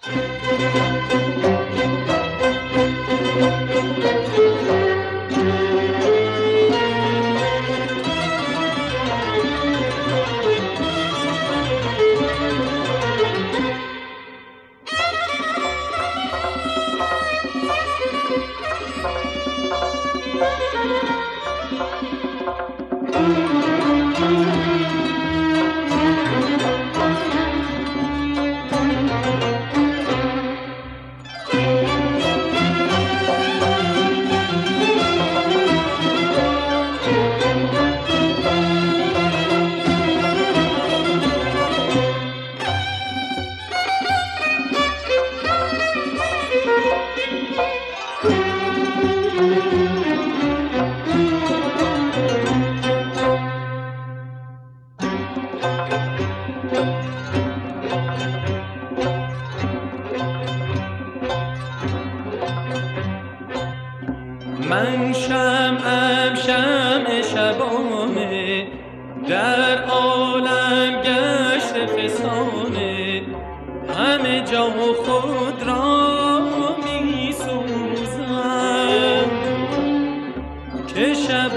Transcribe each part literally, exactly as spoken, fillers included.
من شمعم شمع شبانه، در عالم گشت فسانه، همه جا خود را می سوزم که شب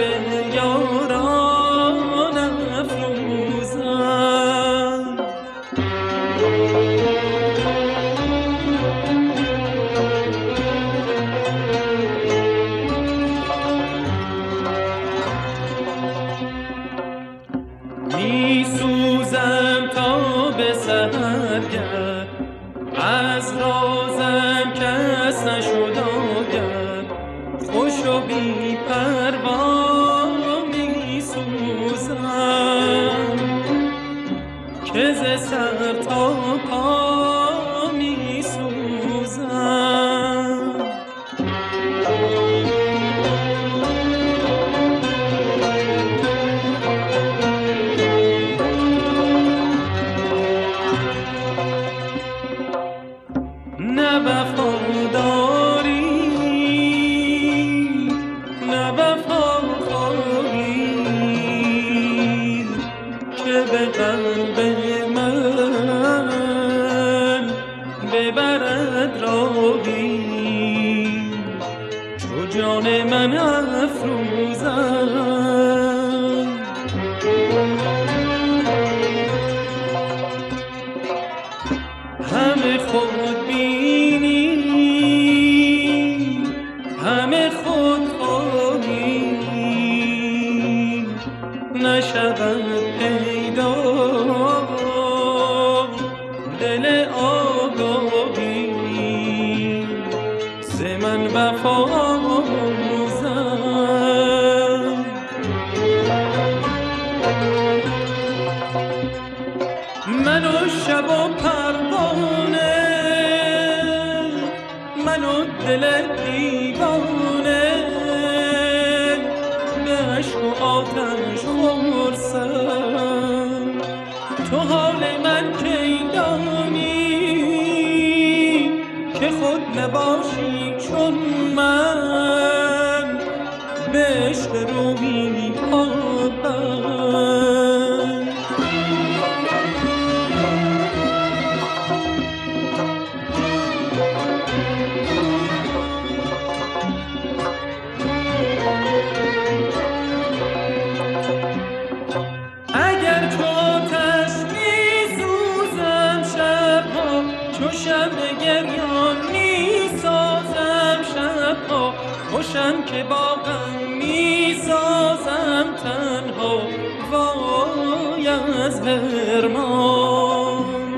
یاران افروزم. می سوزم تا به سحرگه، از رازم کس نشد آگه، خوش و بی پروا می سوزم که ز سر تا پا می سوزم. نه وفاداری نه وفاخواری که به قلب من ببرد راهی، چو جان من افروزم. همه خود بینی همه خود خواهی، نشود پیدا دل آگاهی، ز من وفا آموزم. من و شب و پروانه، من و دل دیوانه، به عشق و آتش خورسم. تو حال من کی دانی که خود نباشی چون من، به عشق روحی پابند. اگر تو آتش می سوزم شبها، چو شمع گریان می سازم شبها، خوشم که با غم می سازم تنها، وای از حرمان.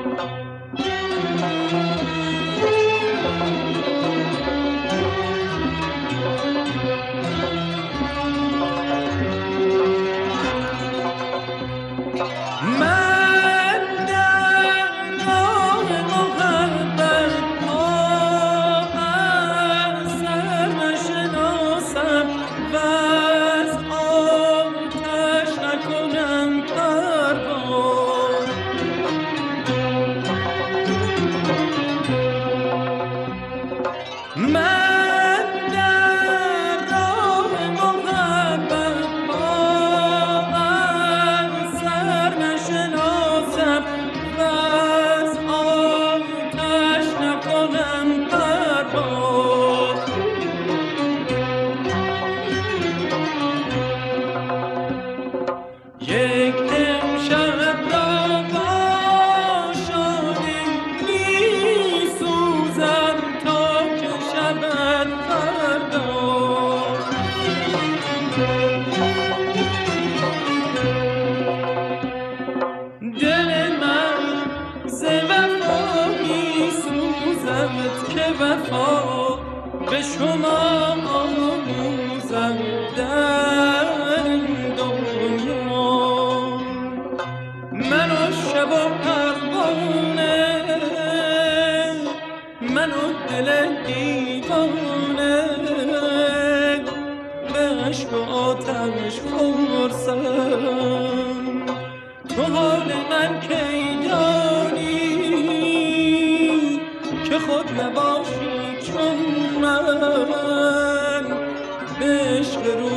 وفا به شما آموزم در این دنیا. من و شب و پروانه، من و دل دیوانه، به عشق و آتش فرسم. تو حال من کی دانی که خود نباشی چون من، به عشق رو